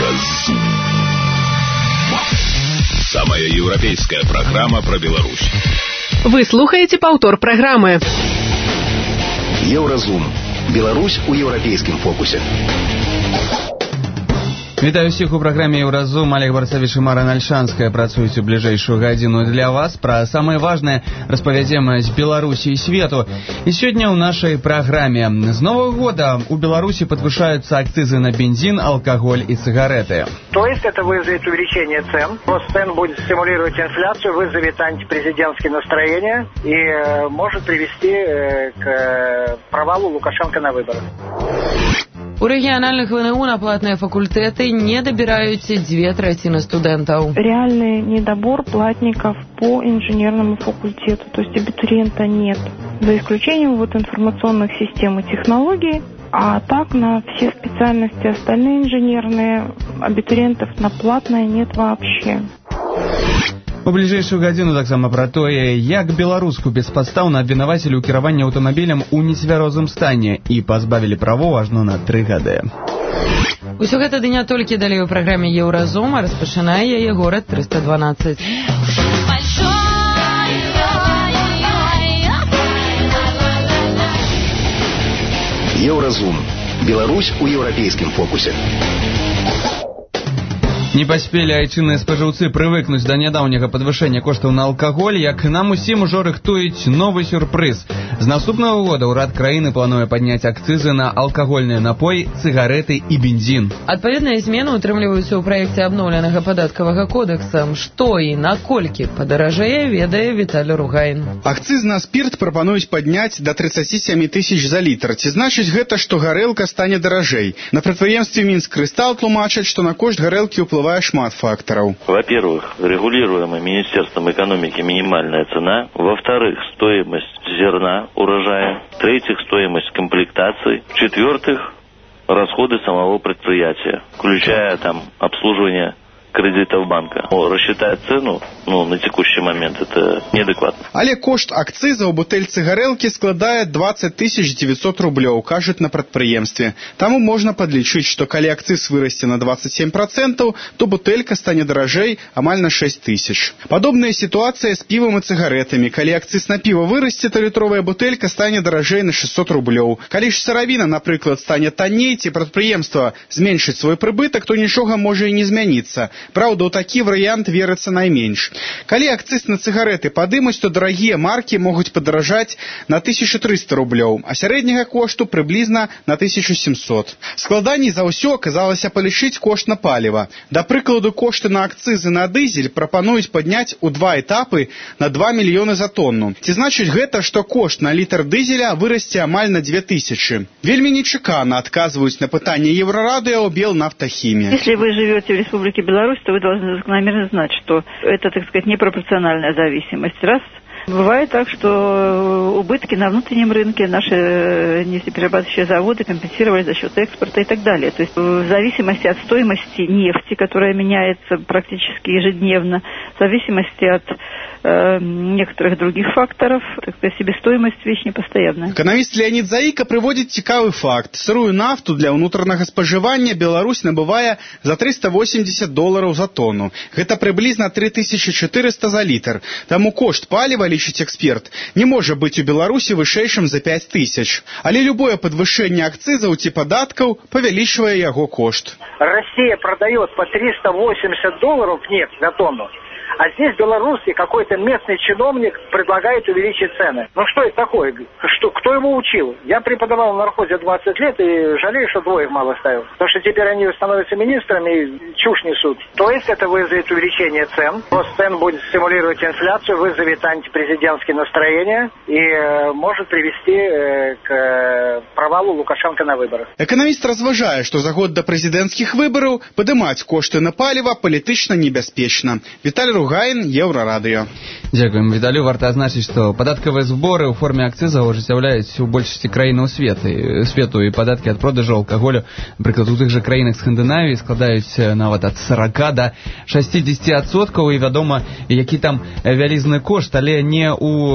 Еўразум. Самая европейская программа про Беларусь. Вы слухаете повтор программы. Еўразум. Беларусь у еўрапейскім фокусе. Вітаю всіх у праграме Еўразум. Олег Барцавіч і Марина Альшанская працуюць у бліжэйшую гадзіну для вас. Пра самае важнае распавядзем з Беларусі і свету. І сёння ў нашай праграме. З Нового года у Беларуси подвышаются акцизы на бензин, алкоголь и сигареты. То есть это вызовет увеличение цен. Рост цен будет стимулировать инфляцию, вызовет антипрезидентские настроения и может привести к провалу Лукашенко на выборах. У рэгіянальных ВНУ на платныя факультэты не дабіраюцца 2/3 студэнтаў. Реальный недобор платников по инженерному факультету, то есть абитуриента нет. За исключением информационных систем и технологий, а так на все специальности остальные инженерные абитуриентов на платное нет вообще. У бліжэйшую гадзіну таксама пра тое, як беларуску беспадстаўна абвінавацілі ў кіраванні аўтамабілем у нецвярозым стане і пазбавілі правоў ажно на 3 гады. Усё гэта ды не толькі далей у праграме Еўразум, а распачынае яе горад 312. Еўразум. Беларусь у еўрапейскім фокусе. Не паспелі айчынныя спажыўцы прывыкнуць да нядаўняга падвышэння коштаў на алкаголь, як нам усім ужо рыхтуюць новы сюрпрыз. З наступнага года ўрад краіны плануе падняць акцызы на алкагольныя напоі, цыгареты і бензін. Адпаведныя змены ўтрымліваюцца ў праекце абноўленага падаткавага кодекса. Што і наколькі падаражэе, ведае Віталій Ругайн. Акцыз на спірт прапануюць падняць да 37 тысяч за літр. Ці значыць гэта, што гарэлка стане даражэй? На прадпрыемстве Мінск Крыстал тлумачаць, што на кошт гарэлкі ўплывае шмат факторов. Во-первых, регулируемая Министерством экономики минимальная цена. Во-вторых, стоимость зерна, урожая. В-третьих, стоимость комплектаций. В-четвертых, расходы самого предприятия, включая там обслуживание кредитов банка. Рассчитать цену, на текущий момент это неадекватно. Але кошт акциза у бутэльцы гарэлкі складае 20 900 рублёў, кажуць на прадпрыемстве. Таму можна падлічыць, што калі акциз вырасце на 27%, то бутэлька стане даражэй амаль на 6 тысяч. Падобная сітуацыя з півам і цыгаретамі. Калі акциз на піва вырасце, то літровая бутэлька стане даражэй на 600 рублёў. Калі ж сыравіна, напрыклад, стане танней, ці прадпрыемства зменшыць свой прыбытак, то нічога можа і не змяніцца. Праўда, у такі варыянт верыцца найменш. Калі акциз на цыгареты падымуць, то дарагія маркі могуць падаражаць на 1300 рублёў, а сярэдняга кошту прыблізна на 1700. Складаней за ўсё аказалася палічыць кошт на паліва. Да прыкладу, кошты на акцызы на дызель прапануюць падняць у 2 этапы на 2 мільёны за тонну. Ці значыць гэта, што кошт на літр дызеля вырасце амаль на 2000. Вельмі нечакана адказваюць на пытанне Еврорадио Белнафтахімія. Если вы живете в Республике Беларусь, то вы должны закономерно знать, что это, так сказать, непропорциональная зависимость. Раз. Бывает так, что убытки на внутреннем рынке наши нефтеперерабатывающие заводы компенсировали за счет экспорта и так далее. То есть в зависимости от стоимости нефти, которая меняется практически ежедневно, в зависимости от некоторых других факторов, так сказать, себестоимость вещь непостоянная. Экономист Леонид Заика приводит цікавый факт. Сырую нафту для ўнутранага спажывання Беларусь набывае за $380 за тонну. Гэта прыблізна 3400 за літр. Таму кошт паліва, лічыць эксперт, не можа быць у Беларусі вышэйшым за 5000. Але любое подвышэнне акцызаў ці падаткаў павялічвае яго кошт. Россия продает по $380 нефть за тонну. А здесь в Беларуси какой-то местный чиновник предлагает увеличить цены. Что это такое? Кто ему учил? Я преподавал в нархозе 20 лет и жалею, что двоих мало ставил. Потому что теперь они становятся министрами и чушь несут. То есть это вызовет увеличение цен. Рост цен будет стимулировать инфляцию, вызовет антипрезидентские настроения и может привести к провалу Лукашенко на выборах. Экономист разважае, что за год до президентских выборов поднимать кошты на паліва палітычна небяспечна. Віталій Ругайн. Шугаін, Еўрарадыё. Дзякуем, Віталю. Варта адзначыць, што падаткавыя зборы ў форме акцызаў ажыццяўляюць у большасці краінаў свету, і падаткі ад продажу алкаголю, напрыклад, у тых жа краінах Скандынавіі складаюць нават ад 40 до 60%, і вядома, які там вялізны кошт, але не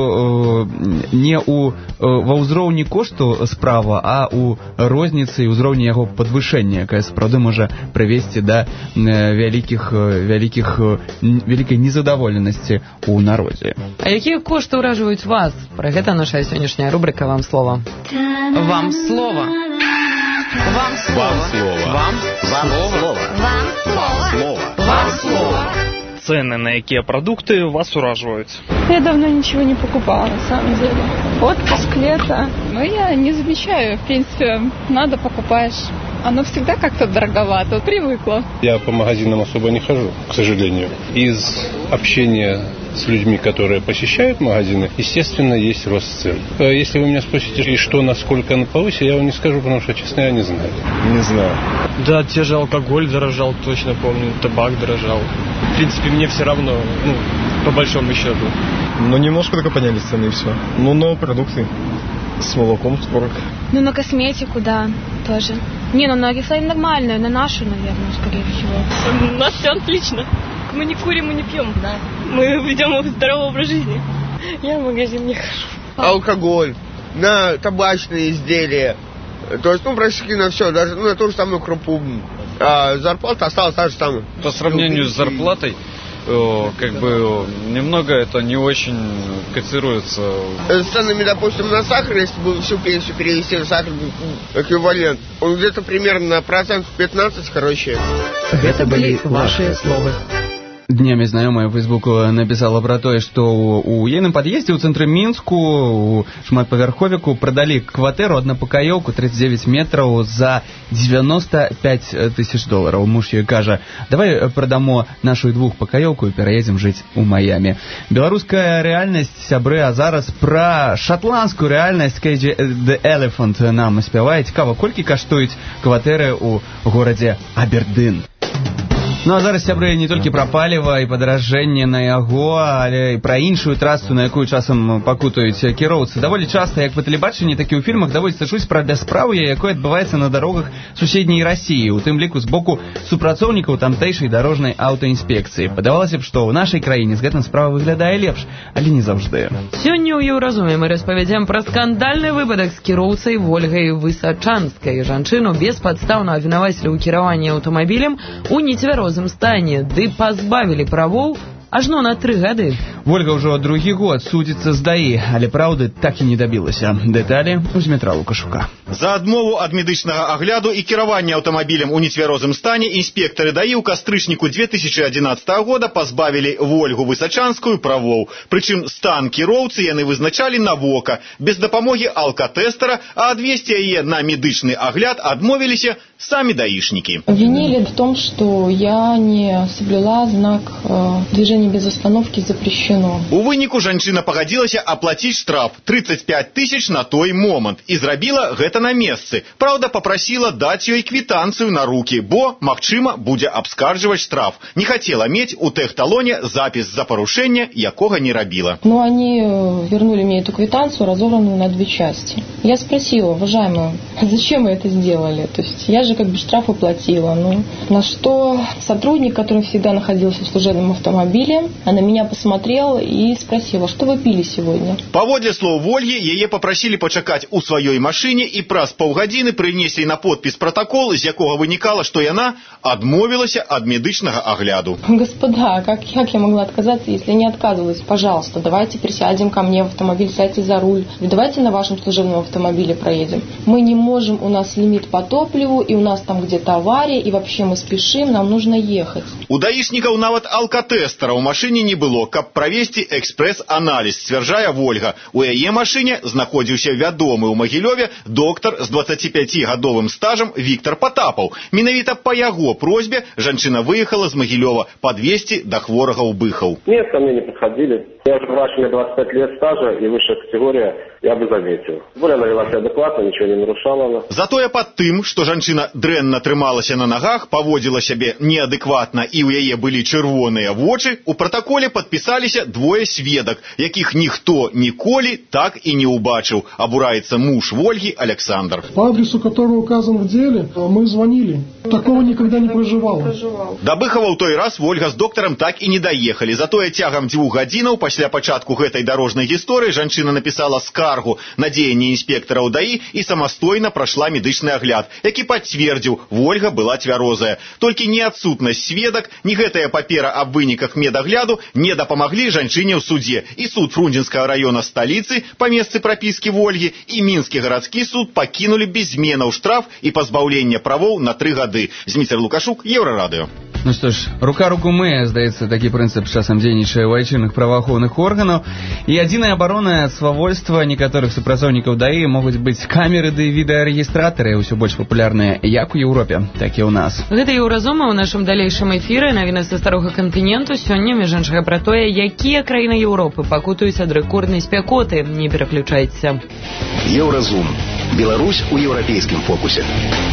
ва ўзроўні кошту справа, а ў розніцы і ўзроўні яго падвышэння, якая сапраўды можа прывесці да вялікай незадаволенасці ў народзе. А якія кошты ўражваюць вас? Пра гэта наша сённяшняя рубрика «Вам слово». Вам слово. Вам слово. Вам слово. Вам слово. Вам слово. Цены на какие продукты вас ураживают? Я давно ничего не покупала, на самом деле. Отпуск, лето. Но я не замечаю. В принципе, надо, покупаешь. Оно всегда как-то дороговато. Привыкла. Я по магазинам особо не хожу, к сожалению. Из общения с людьми, которые посещают магазины, естественно, есть рост цен. Если вы меня спросите, что, насколько на повыше, я вам не скажу, потому что, честно, я не знаю. Не знаю. Да, те же алкоголь дорожал, точно помню, табак дорожал. В принципе, мне все равно, по большому счету. Ну, немножко только поднялись цены и все. Ну, но продукты с молоком, творог. Ну, на косметику, да, тоже. Не, ну на Oriflame нормальную, на нашу, наверное, скорее всего. У нас все отлично. Мы не курим, мы не пьем. Да. Мы ведем здоровый образ жизни. Я в магазин не хожу. Алкоголь, на табачные изделия. То есть, практически на все, даже на ту же самую крупу. А зарплата осталась та же самая. По сравнению с зарплатой, немного это не очень котируется. С ценами, допустим, на сахар, если бы всю пенсию перевести в сахар эквивалент, он где-то примерно на 15%, короче. Это были ваши слова. Днямі знаёмая ў Фейсбуку напісала пра тое, што ў ейным пад'ездзе ў цэнтры Мінску у шматпавярховіку прадалі кватэру аднапакаёўку 39 метраў за $95 тысяч. Муж ёй кажа: давай прадамо нашу двухпакаёўку і пераедзем жыць у Майамі. Беларуская рэальнасць, сябры, а зараз пра шатландскую рэальнасць Cage the Elephant нам спявае. Цікава, колькі каштуюць кватэры ў горадзе Абердын. Ну а зараз, сябры, не толькі пра паліва і падаражэнне на яго, але і пра іншую трасу, на якую часам пакутаюць кіроўцы. Даволі часта, як па тэлебачанні, так і ў фільмах даводзіцца чуць пра бяспраўе, якое адбываецца на дарогах суседняй Расіі, у тым ліку з боку супрацоўнікаў тамтэйшай дарожнай аўтаінспекцыі. Падавалася б, што ў нашай краіне з гэтым справа выглядае лепш, але не заўжды. Сёння ў Еўразуме мы распавядзем пра скандальны выпадак з кіроўцай Вольгай Высачанскай. Жанчыну беспадстаўна абвінавацілі ў кіраванні аўтамабілем у нецвярозым стане, ды пазбавілі правоў ажно на 3 гады. Вольга ўжо другі год судзіцца з ДАІ, але праўды так і не дабілася. Дэталі ў Змітра Лукашука. За адмову ад медычнага агляду і кіравання аўтамабілем у нецвярозым стане інспектары ДАІ ў кастрычніку 2011 года пазбавілі Вольгу Высачанскую правоў. Прычым стан кіроўцы яны вызначалі на вока, без дапамогі алкатэстара, а адвесці яе на медычны агляд адмовіліся самі даішнікі. Обвинили в том, что я не соблюла знак движения без остановки запрещено. У выніку жанчына пагадзілася аплаціць штраф 35 тысяч на той момант і зрабіла гэта на месцы. Праўда, папрасіла даць ёй квітанцыю на рукі, бо, магчыма, будзе абскарджваць штраф. Не хацела мець у тэхталоне запіс за парушэнне, якога не рабіла. Но они вернули мне эту квитанцию, разорванную на 2 части. Я спросила: уважаемая, зачем вы это сделали? То есть я же штраф оплатила. На что сотрудник, который всегда находился в служебном автомобиле, она меня посмотрела и спросила: что вы пили сегодня? Паводле слоў Вольгі, яе папрасілі пачакаць у сваёй машыне і праз паўгадзіны прынеслі на подпіс протокол, з якога вынікала, што яна адмовілася ад медычнага агляду. Господа, как я могла отказаться, если не отказывалась? Пожалуйста, давайте присядем ко мне в автомобиль, сядьте за руль. Давайте на вашем служебном автомобиле проедем. Мы не можем, у нас лимит по топливу, и у нас там где-то авария, и вообще мы спешим, нам нужно ехать. У даішнікаў нават алкатэстара ў машыне не было, каб правесці экспрэс-аналіз, сцвярджае Вольга. У яе машыне знаходзіўся вядомы ў Магілёве доктар з 25-гадовым стажам Віктор Потапаў. Менавіта па яго просьбе жанчына выехала з Магілёва падвезці да хворага ў Быхаў. Нет, ко мне не подходили. Я уже врач, мне 25 лет стажа и высшая категория, я бы заметил. Более она вела себя адекватно, ничего не нарушала она. Затое пад тым, што жанчына дрэнна трымалася на нагах, паводзіла сябе неадэкватна і ў яе былі чырвоныя вочы, у пратаколе падпісаліся двое сведак, якіх ніхто ніколі так і не ўбачыў, абураецца муж Ольги Александр. По адресу, который указан в деле, мы звонили. Такого никогда не проживало. Да Быхова ў той раз Ольга з доктарам так і не даехалі. Затое цягам 2 гадзінаў пасля пачатку гэтай дарожнай гісторыі жанчына напісала скаргу на дзеянні інспектараў ДАІ і самастойна прайшла медычны агляд, які пацвердзіў, Ольга была цвярозая. Толькі ні адсутнасць сведак, ні гэтая папера аб выніках медагляду не дапамаглі жанчыне ў судзе. І суд Фрунзенскага раёна сталіцы па месцы прапіскі Ольгі і Мінскі гарадскі суд пакінулі без зменаў штраф і пазбаўлення правоў на 3 гады. Зміцер Лукашук, Еўрарадыё. Ну што ж, рука руку мые, здаецца, такі прынцып часам дзейнічае ў айчынных праваахоўных органаў. І адзіная абарона ад свавольства некаторых супрацоўнікаў ДАІ могуць быць камеры ды відэарэгістратары, ўсё больш папулярныя як у Еўропе, так і ў нас. Гэта Еўразума ў нашым далейшым эфіры. Навіны са старога кантыненту. Сёння, між іншага, пра тое, якія краіны Еўропы пакутуюць ад рэкорднай спякоты. Не пераключайцеся. Еўразум. Беларусь у еўрапейскім фокусе.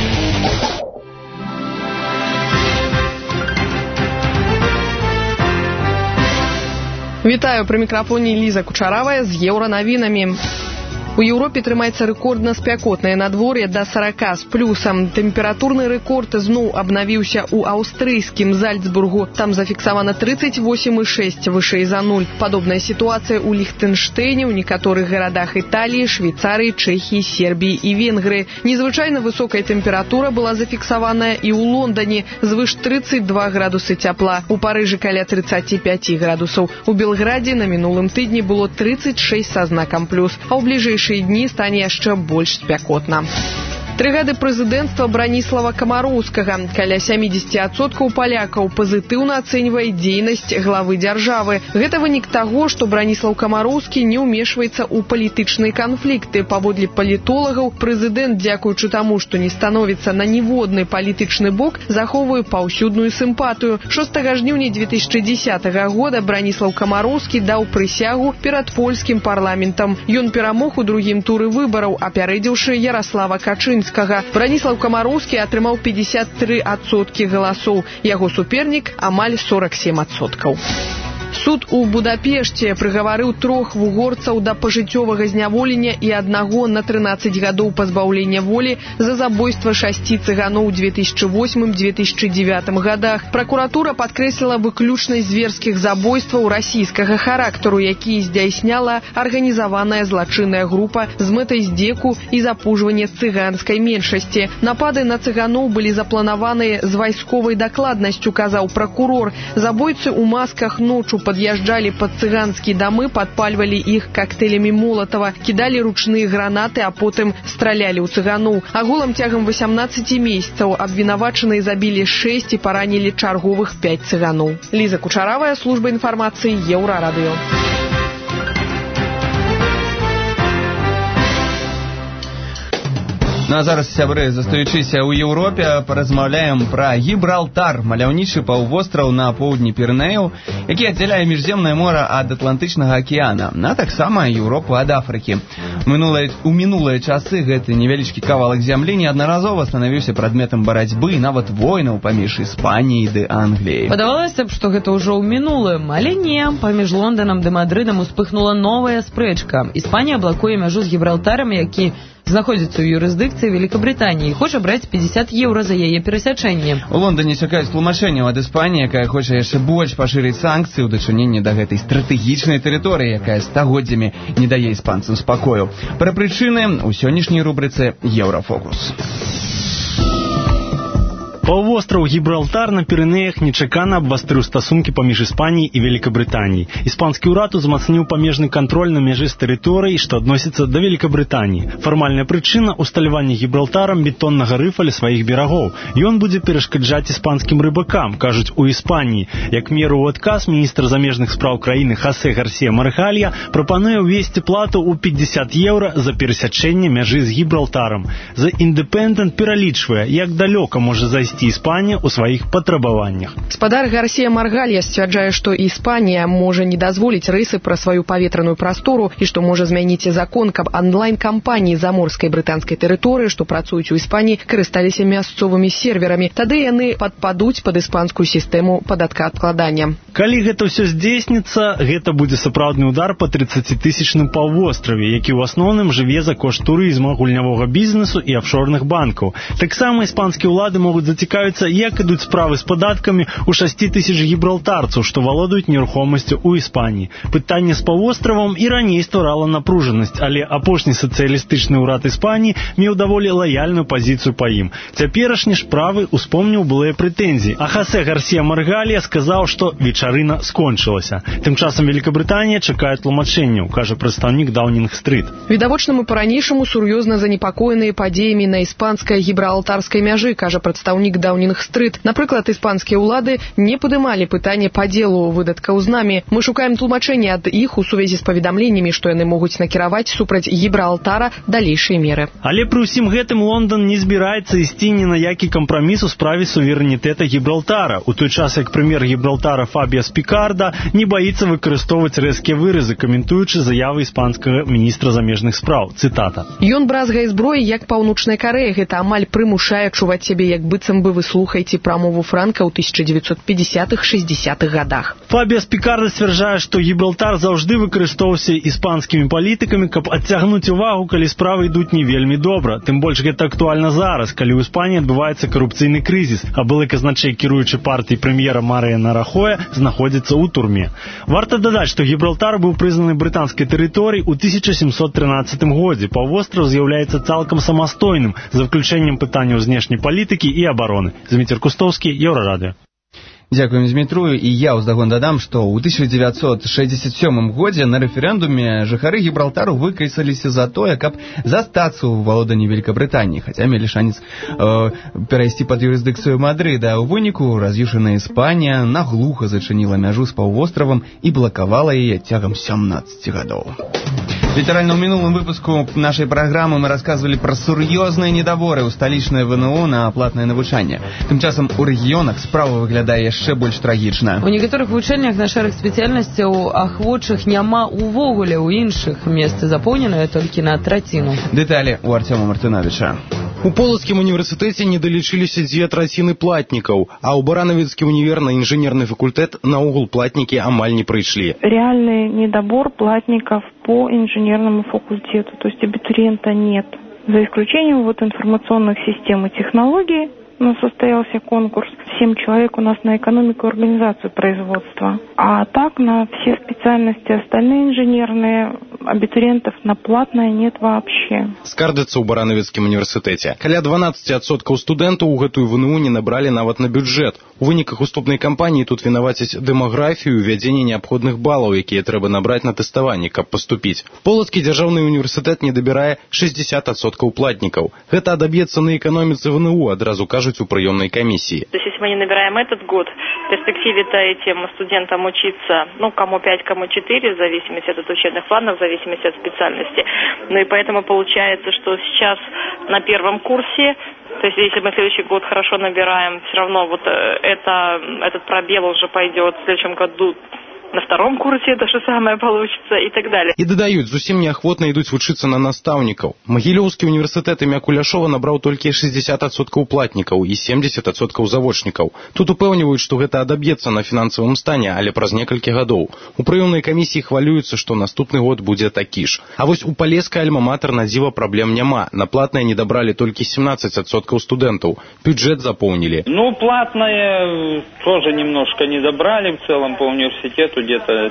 Вітаю, пры мікрафоне Ліза Кучаравая з еўранавінамі. У Еўропе трымаецца рэкордна спякотнае надвор'е да 40 з плюсам. Тэмпературны рэкорд зноў абнавіўся ў аўстрыйскім Зальцбургу. Там зафіксавана 38,6 вышэй за 0. Падобная сітуацыя ў Ліхтэнштэйне, ў некаторых гарадах Італіі, Швейцарыі, Чэхіі, Сербіі і Венгрыі. Незвычайна высокая тэмпература была зафіксаваная і ў Лондоне, звыш 32 градусы цяпла. У Парыжы каля 35 градусаў. У Белградзе на мінулым тыдні было 36 са знакам плюс, а ў бліжэйшыя дні стане яшчэ больш спякотна. 3 гады прэзідэнцтва Браніслава Камароўскага. Каля 70% палякаў пазітыўна ацэньвае дзейнасць главы дзяржавы. Гэта вынік таго, што Браніслаў Камароўскі не ўмешваецца ў палітычныя канфлікты. Паводле палітолагаў, прэзідэнт, дзякуючы таму, што не становіцца на ніводны палітычны бок, захоўвае паўсюдную сімпатыю. 6 жніўня 2010 года Браніслаў Камароўскі даў прысягу перад польскім парламентам. Ён перамог у другім туры выбараў, апярэдзіўшы Яраслава Качынскага. Браніслаў Камароўскі атрымаў 53% галасоў. Яго супернік амаль 47%. Суд у Будапешце прыгаварыў 3 вугорцаў да пажыццёвага зняволення і 1 на 13 гадоў пазбаўлення волі за забойства 6 цыганоў у 2008-2009 годах. Пракуратура падкрэсліла выключнасць зверскіх забойстваў расійскага характару, які здзяйсняла арганізаваная злачынная група з мэтай здзеку і запужвання цыганскай меншасці. Напады на цыганоў былі запланаваныя з вайсковай дакладнасцю, казаў пракурор. Забойцы ў масках ночу пад'язджалі пад цыганскія дамы, падпальвалі іх коктейлямі Молатава, кідалі ручныя гранаты, а потым стралялі ў цыганоў. Агулам цягам 18 месяцаў абвінавачаныя забілі 6 і паранілі чарговых 5 цыганоў. Ліза Кучаравая, служба інфармацыі, Еўрарадыё. Ну а зараз, сябры, застаючыся ў Еўропе, паразмаўляем пра Гібралтар, маляўнічы паўвостраў на поўдні Пірэнеяў, які аддзяляе Міжземнае мора ад Атлантычнага акіяна, а таксама Еўропу ад Афрыкі. У мінулыя часы гэты невялічкі кавалак зямлі неаднаразова станавіўся прадметам барацьбы і нават войнаў паміж Іспаніяй ды Англіяй. Падавалася б, што гэта ўжо ў мінулым, але не. Паміж Лонданам ды Мадрыдам успыхнула новая спрэчка. Іспанія блакуе мяжу з Гібралтарам, які знаходзіцца ў юрысдыкцыі Великабрытаніі і хоча браць 50 еўра за яе перасячэнне. У Лондоне чакаюць тлумачэнняў ад Іспаніі, якая хоча яшчэ больш пашырыць санкцыі ў дачыненні да гэтай стратэгічнай тэрыторыі, якая стагоддзямі не дае іспанцам спакою. Пра прычыны ў сённяшняй рубрыцы «Еўрафокус». Паўвостраў Гібралтар на Пірэнеях нечакана абвастрыў стасункі паміж Іспаніяй і Великабрытаніяй. Іспанскі ўрад узмацніў памежны кантроль на мяжы з тэрыторыяй, што адносіцца да Великабрытаніі. Фармальная прычына – усталяванне Гібралтарам бетоннага рыфа ля сваіх берагоў. Ён будзе перашкаджаць іспанскім рыбакам, кажуць у Іспаніі. Як меру ў адказ, міністр замежных спраў краіны Хосе Гарсія Маргалья прапануе ўвесці плату ў 50 еўра за перасячэнне мяжы з Гібралтарам. The Independent пералічвае, як далёка можа зайсці абысці Іспанію ў сваіх патрабаваннях. Спадар Гарсія Маргалья сцвярджае, што Іспанія можа не дазволіць рэйсы пра сваю паветраную прастору і што можа змяніць закон, каб онлайн-кампаніі заморскай брытанскай тэрыторыі, што працуюць у Іспаніі, карысталіся мясцовымі серверамі. Тады яны падпадуць пад іспанскую сістэму падаткаадкладання. Калі гэта ўсё здзейсніцца, гэта будзе сапраўдны удар па 30-тысячным паўвостраве, які ў асноўным жыве за кошт турызма, гульнявога бізнесу і афшорных банкаў. Таксама іспанскія ўлады могуць зацікавіцца, як ідуць справы з падаткамі ў 6 тысяч гібралтарцаў, што валодаюць нерухомасцю ў Іспаніі. Пытанне з паўвостравам і раней стварала напружанасць, але апошні сацыялістычны ўрад Іспаніі меў даволі лаяльную пазіцыю па ім. Цяперашні ж правы успомніў былыя прэтэнзіі, а Хосе Гарсія Маргалья сказаў, што вечарына скончылася. Тым часам Великабрытанія чакае тлумачэнняў, кажа прадстаўнік Даунінг-стрит. Відавочна, мы па-ранейшаму сур'ёзна занепакоеныя падзеямі на іспанскай гібралтарскай мяжы, кажа прадстаўнік Даунінг-стрит. Напрыклад, іспанскія ўлады не падымалі пытанне падзелу выдаткаў з намі. Мы шукаем тлумачэння ад іх у сувязі з паведамленнямі, што яны могуць накіраваць супраць Гібралтара далейшыя меры. Але пры ўсім гэтым Лондан не збіраецца ісці ні на які кампраміс у справе суверэнітэта Гібралтара. У той час, як прэм'ер Гібралтара Фабіас Пікарда не баіцца выкарыстоўваць рэзкія выразы, каментуючы заявы іспанскага міністра замежных спраў. Цытата. Ён бразгае зброі, як Паўночная Карэя. Гэта амаль прымушае чуваць сябе, як быццам бы вы слухаеце прамову Франка ў 1950-60-х гадах. Фабіас Пікарда сцвярджае, што Гібралтар заўжды выкарыстоўваўся іспанскімі палітыкамі, каб адцягнуць увагу, калі справы ідуць не вельмі добра. Тым больш гэта актуальна зараз, калі ў Іспаніі адбываецца карупцыйны крызіс, а былы казначэй кіруючы партыі прэм'ера Марыяна Рахоя знаходзіцца ў турме. Варта дадаць, што Гібралтар быў прызнаны брытанскай тэрыторыяй у 1713 годзе. Паўвостраў з'яўляецца цалкам самастойным, за выключэннем пытанняў знешняй палітыкі і абароны. Зміцер Кустоўскі, Еўрарадыё. Дзякуем Змітрую, і я ўздагон дадам, што ў 1967 годзе на рэферэндуме жыхары Гібралтару выкайсаліся за тое, каб застацца ў валоданні Великабрытаніі, хаця мелі шанец перайсці пад юрысдыкцыю Мадрыда. У выніку раз'юшаная Іспанія наглуха зачыніла мяжу з паўвостравам і блакавала яе цягам 17 гадоў. Літаральна ў мінулым выпуску нашай праграмы мы расказвалі пра сур'ёзныя недаборы ў сталічнае ВНУ на платнае навучанне. Тым часам у рэгіёнах справа выглядае яшчэ больш трагічна. У некаторых вучэннях на шэраг спецыяльнасцяў ахвочых няма увогуле, у іншых месцы запоўненыя толькі на траціну. Дэталі у Артёма Мартынавіча. У Полацкім універсітэце не далічыліся 2/3 платнікаў, а ў Баранавіцкі універ на інжынерны факультэт наогул платнікі амаль не прыйшлі. Реальный недобор платников по инженерному факультету, то есть абитуриента нет. За исключением информационных систем и технологий, состоялся конкурс. 7 человек у нас на экономику и организацию производства. А так на все специальности остальные инженерные абитуриентов на платное нет вообще. Скардзяцца ў Баранавіцкім універсітэце. Каля 12% студэнтаў у гэтую ВНУ не набралі нават на бюджэт. У выніках уступнай кампаніі тут вінавацяць дэмаграфію і ўвядзенне неабходных балаў, якія трэба набраць на тэставанні, каб паступіць. Полацкі дзяржаўны універсітэт не дабірае 60% платнікаў. Гэта адаб'ецца на эканоміцы ВНУ, адразу кажуць у прыёмнай камісіі. То есть, если мы не набираем этот год, в перспективе-то этим студентам учиться, кому 5, кому 4, в зависимости от учебных планов, в зависимости от специальности. И поэтому получается, что сейчас на первом курсе, то есть если мы в следующий год хорошо набираем, все равно этот пробел уже пойдет в следующем году. На втором курсе то же самое получится и так далее. І дадаюць, зусім неахвотна ідуць вучыцца на настаўнікаў. Магілёўскі універсітэт імя Куляшова набраў толькі 60% платнікаў і 70% завочнікаў. Тут упэўніваюць, што гэта адаб'ецца на фінансавым стане, але праз некалькі гадоў. У прыёмнай камісіі хвалююцца, што наступны год будзе такі ж. А вось у Палескай альма-матэр на дзіва праблем няма. На платнае не дабралі толькі 17% студэнтаў. Бюджэт запоўнілі. Платное тоже немножко не добрали в целом по университету. Где-то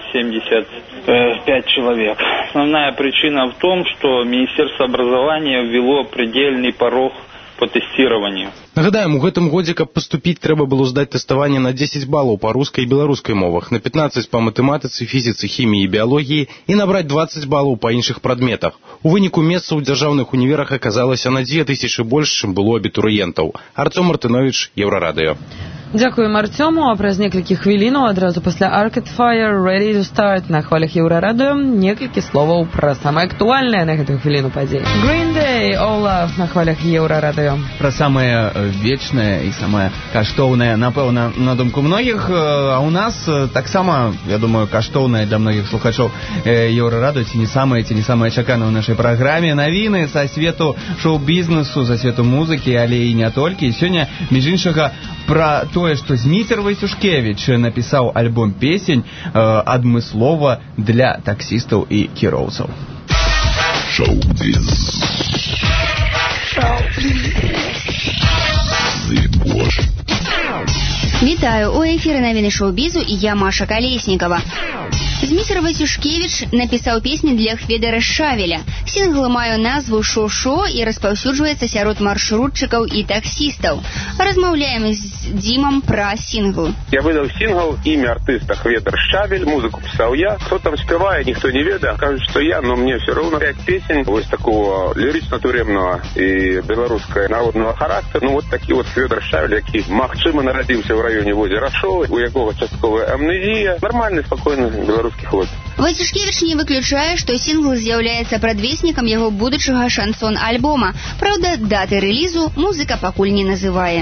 75 человек. Основная причина в том, что Министерство образования ввело предельный порог по тестированию. Нагадаем, у гэтым годзе, каб паступіць, трэба было здаць тэставанне на 10 балаў па рускай і беларускай мовах, на 15 па матэматыцы, фізіцы, хіміі і біялогіі і набраць 20 балаў па іншых прадметах. У выніку месцаў у дзяржаўных універах аказалася на 2000 больш, чым было абітурыентаў. Артём Мартынович, Еўрарадыё. Дзякуем Артёму, а праз некалькі хвілінаў адразу пасля Arcade Fire Ready to Start на хвалях Еўрарадыё некалькі словаў пра самае актуальнае на гэтую хвіліну падзеі. Green Day, All Love на хвалях Еўрарадыё. Пра самае вечнае і самае каштоўнае, напэўна, на думку многіх, а у нас таксама, я думаю, каштоўнае для многіх слухачоў Еўрарадыё, ці не самае чаканае ў нашай праграме навіны са свету шоу-бізнесу, са свету музыкі, але і не толькі. І сёння, між іншага, пра тое, што Зміцер Вайсюшкевіч напісаў альбом песень адмыслова для таксістаў і кіроўцаў. Шоу-біз. Вітаю, у эфіры навіны шоу-бізу і я Маша Калеснікова. Зміцер Вайсюшкевіч напісаў песні для Хведара Шавеля. Сінгл мае назву «Шо-шо» і распаўсюджваецца сярод маршрутчыкаў і таксістаў. Размаўляем з Дімам пра сінгл. Я выдаў сінгл, імя артыста Хведар Шавель, музыку пісаў я. Хто там спявае, ніхто не ведае. Кажуць, што я, но мне все равно 5 песень, вось такого лірычна-турэмного і беларускага народного характера. Ну, вот такі вот Хведар Шавель, які, магчыма, нарадзіўся ў раёне возера Шоу, у якога частковая амнезія. Нормальны, спакойны беларускі хлоп. Вайсюшкевіч не выключае, што сінгл з'яўляецца прадвеснікам яго будучага шансон-альбома. Праўда, даты рэлізу музыка пакуль не называе.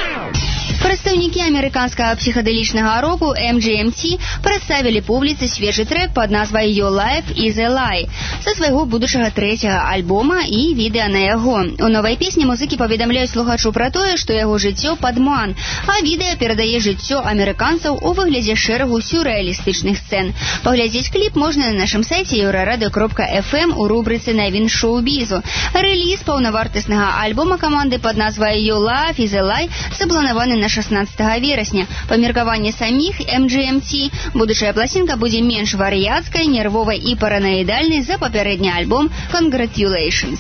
Прадстаўнікі амерыканскага псіхадэлічнага року MGMT прадставілі публіцы свежы трэк пад назвай «Your Life is a Lie» са свайго будучага 3-го альбома і відэа на яго. У новай песні музыкі паведамляюць слухачу пра тое, што яго жыццё падман, а відэа перадае жыццё амерыканцаў у выглядзе шэрагу сюррэалістычных сцэн. Паглядзець кліп можна на нашым сайце euradio.fm у рубрыцы навін шоу-бізу. Рэліз паўнавартаснага альбома каманды пад назвай «Your Life is a Lie» запланаваны на 16 верасня. Па меркаванні саміх MGMT, будучая пласінка будзе менш вар'яцкай, нервовай і параноідальнай за папярэдні альбом «Congratulations».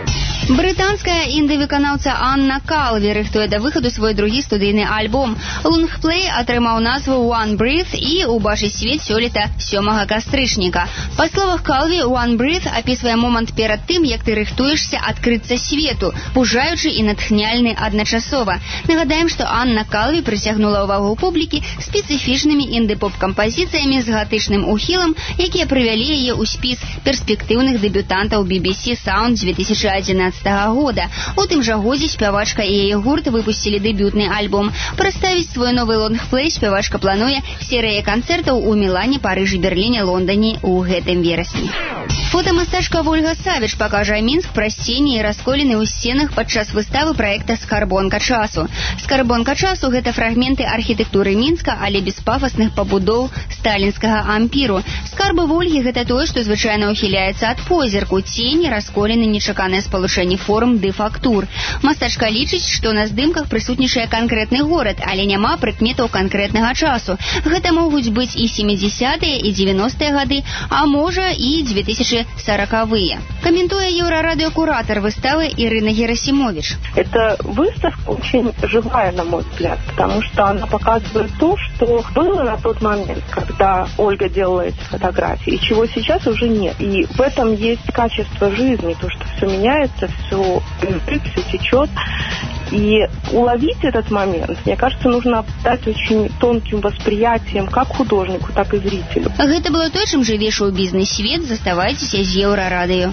Брытанская інды-выканаўца Анна Калві рыхтуе да выхаду свой другі студыйны альбом. Лонгплей атрымаў назву «One Breath» і убачыць свет сёлета 7 кастрычніка. Па словах Калві, «One Breath» апісвае момант перад тым, як ты рыхтуешся адкрыцца свету, пужаючы і натхняльны адначасова. Нагадаем, што Анна Калві прыцягнула ўвагу публікі спецыфічнымі інды-поп-кампазіцыямі з гатычным ухілам, якія прывялі яе ў спіс перспектыўных дэбютантаў BBC Sound 2011 года. У тым жа годзе спявачка і яе гурт выпусцілі дэбютны альбом. Прадставіць свой новы лонгплей спявачка плануе серыяй канцэртаў у Мілане, Парыжы, Берліне, Лондане ў гэтым верасні. Фотамастачка Вольга Савіч пакажа Мінск праз цені і расколіны ў сценах падчас выставы праекта «Скарбонка часу». «Скарбонка часу» — гэта фрагменты архітэктуры Мінска, але без пафасных пабудоў сталінскага ампіру. Скарбы Вольгі — гэта тое, што звычайна ухіляецца ад позірку, цені, расколіны, нечаканае спалучэнне форм ды фактур. Мастачка лічыць, што на здымках прысутнічае канкрэтны горад, але няма прыкметаў канкрэтнага часу. Гэта могуць быць і 70-е, і 90-е гады, а можа і 2040-е. Комментуя Еврорадио куратор выставы Ирина Герасимович. Эта выставка очень живая, на мой взгляд, потому что она показывает то, что было на тот момент, когда Ольга делала эти фотографии, и чего сейчас уже нет. И в этом есть качество жизни, то, что все меняется, все течет. И уловить этот момент, мне кажется, нужно обладать очень тонким восприятием как художнику, так и зрителю. Гэта было то, чым жыве шоу-бізнес-свет. Заставайцеся з Еўрарадыё.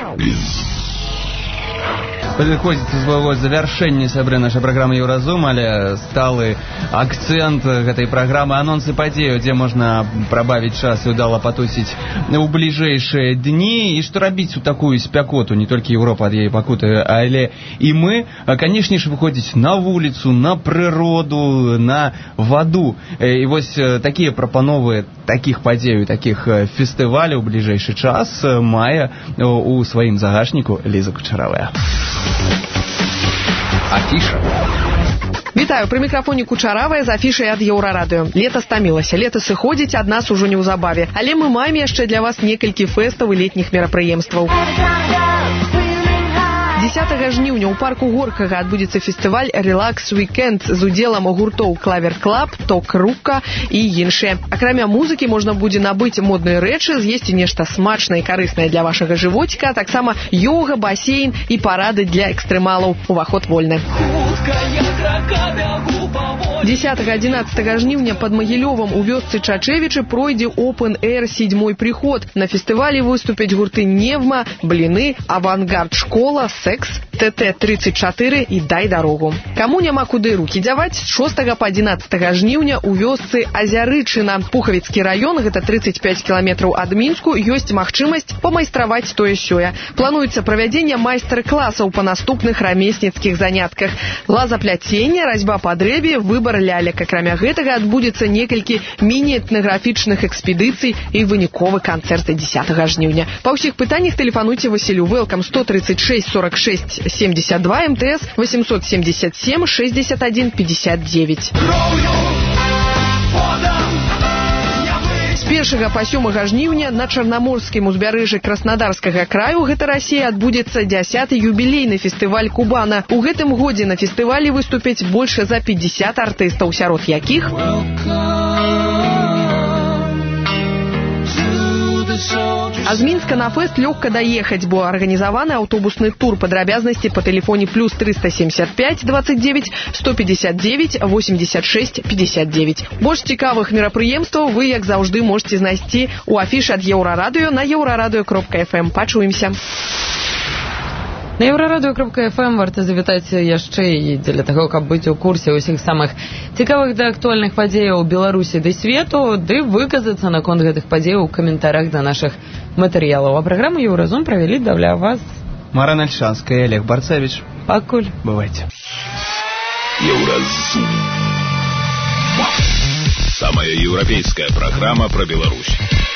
Падыходзіць свайго завяршэння, сябры, нашай праграмы «Еўразум», але сталы акцэнт гэтай праграмы, анонсы падзею, дзе можна прабавіць час і ўдала патусіць у бліжэйшыя дні. І што рабіць у такую спякоту, не толькі Еўропа ад яе пакуты, але і мы, канешне ж, выходзіць на вуліцу, на прыроду, на ваду. І вось такія прапановы такіх падзею, такіх фестываляў у бліжэйшы час мае у сваім загашніку Ліза Кучаравая. Афіша. Вітаю, пры мікрафоне Кучаравая з афішай ад Еўрарадыё. Лета стамілася, лета сыходзіць ад нас ужо неўзабаве, але мы маем яшчэ для вас некалькі фэстаў і летніх мерапрыемстваў. 10 жніўня ў парку Горкага адбудзецца фестываль «Релакс Уикенд» з удзелам гуртоў «Клавер Клаб», «Ток Рука» і іншыя. Акрамя музыкі можна будзе набыць модныя рэчы, з'есці нешта смачнае і карыснае для вашага жывоціка, а таксама йога, басейн і парады для экстрэмалаў. Уваход вольны. Хутка я крака бягу па 10-11 жніўня пад Магілёвам у вёсцы Чачэвічы пройдзе Open Air «Седьмой приход». На фестывалі выступяць гурты «Невма», «Блины», «Авангард школа», «Секс», ТТ-34 і «Дай дарогу». Каму няма куды рукі дзяваць, з 6 па 11 жніўня у вёсцы Азярычына, Пухавіцкі раён, гэта 35 кіламетраў ад Мінску, ёсць магчымасць памайстраваць тое-сёе. Плануецца правядзенне майстар-класаў па наступных рамесніцкіх занятках. Лазапляценне, разьба па дрэве, выбар лялек. Акрамя гэтага адбудзецца некалькі міні-этнаграфічных экспедыцый і выніковы канцэрт 10 жніўня. Па ўсіх пытаннях тэлефануйце Васілю. Welcome 136 46 72, МТС 877 61 59. З 1 па 7 жніўня на Чарнаморскім узбярэжжы Краснодарскага краю, гэта Расія, адбудзецца 10-й юбілейны фестываль Кубана. У гэтым годзе на фестывалі выступяць больш за 50 артыстаў, сярод якіх а з Мінска на фэст лёгка даехаць, бо арганізаваны аўтобусны тур. Падрабязнасці па тэлефоне плюс 375 29 159 86 59. Больш цікавых мерапрыемстваў вы, як заўжды, можете знайсці у афішы ад Еўрарадыё на euraradыё.fm. Пачуемся. На euraradыё.fm варта завітаць яшчэ і дзеля таго, каб быць у курсе ўсіх самых цікавых да актуальных падзеяў Беларусі ды свету, ды выказацца наконт гэтых падзеяў у каментарах да нашых матэрыялаў. А праграму Еўразум правялі для вас Мара Нальшанская и Олег Барцевич. Пакуль. Бывайте. Еўразум. Самая европейская программа про Беларусь.